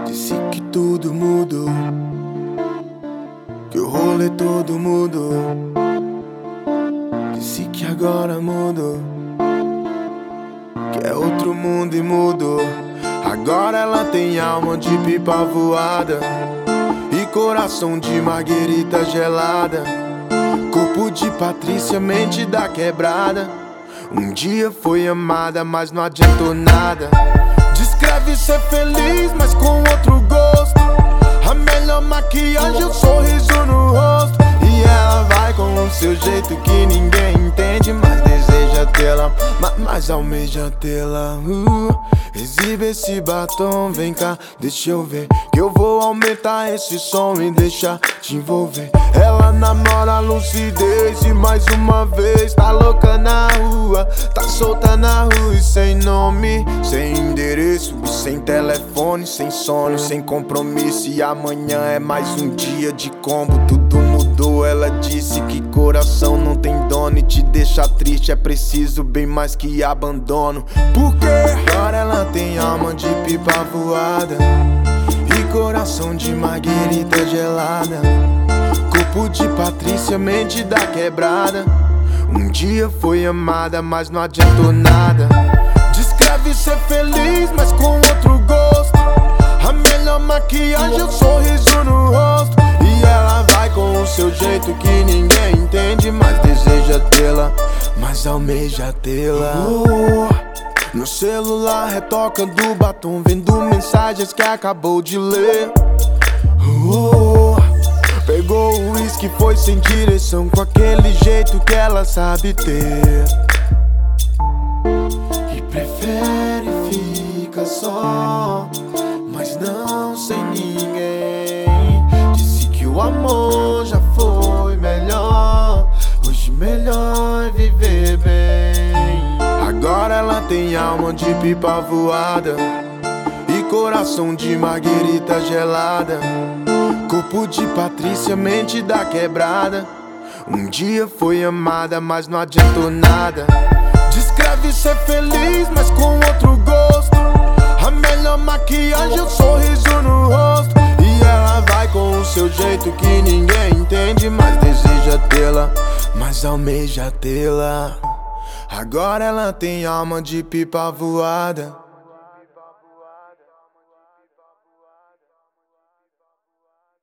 Disse que tudo mudou, que o rolê todo mudou. Disse que agora mudou, que é outro mundo e mudou. Agora ela tem alma de pipa voada e coração de marguerita gelada, corpo de Patrícia, mente da quebrada. Um dia foi amada, mas não adiantou nada. Descreve ser feliz, mas com outro gosto. A melhor maquiagem é o sorriso no rosto. E ela vai com o seu jeito que ninguém entende, mas deseja tê-la, mas almeja tê-la. Exibe esse batom, vem cá, deixa eu ver, que eu vou aumentar esse som e deixar te envolver. Ela namora a lucidez e mais uma vez tá louca na rua, tá solta na rua e sem nome, sem endereço, sem telefone, sem sono, sem compromisso. E amanhã é mais um dia de combo, tudo mudou. Ela disse que coração não tem dono e te deixa triste é preciso bem mais que abandono. Porque agora ela tem alma de pipa voada e coração de marguerita gelada, corpo de Patrícia, mente da quebrada. Um dia foi amada, mas não adiantou nada. Descreve ser feliz, mas com outro gosto. A melhor maquiagem é o sorriso no rosto. E ela vai com o seu jeito que ninguém entende, mas deseja tê-la, mas almeja tê-la. No celular retoca do batom, vendo mensagens que acabou de ler. Pegou o uísque, foi sem direção, com aquele jeito que ela sabe ter. E prefere ficar só, mas não sem ninguém. Disse que o amor já foi melhor, hoje melhor é viver bem. Agora ela tem alma de pipa voada e coração de marguerita gelada, corpo de Patrícia, mente da quebrada. Um dia foi amada, mas não adiantou nada. Descreve ser feliz, mas com outro gosto. A melhor maquiagem é o sorriso no rosto. E ela vai com o seu jeito que ninguém entende, mas deseja tê-la, mas almeja tê-la. Agora ela tem alma de pipa voada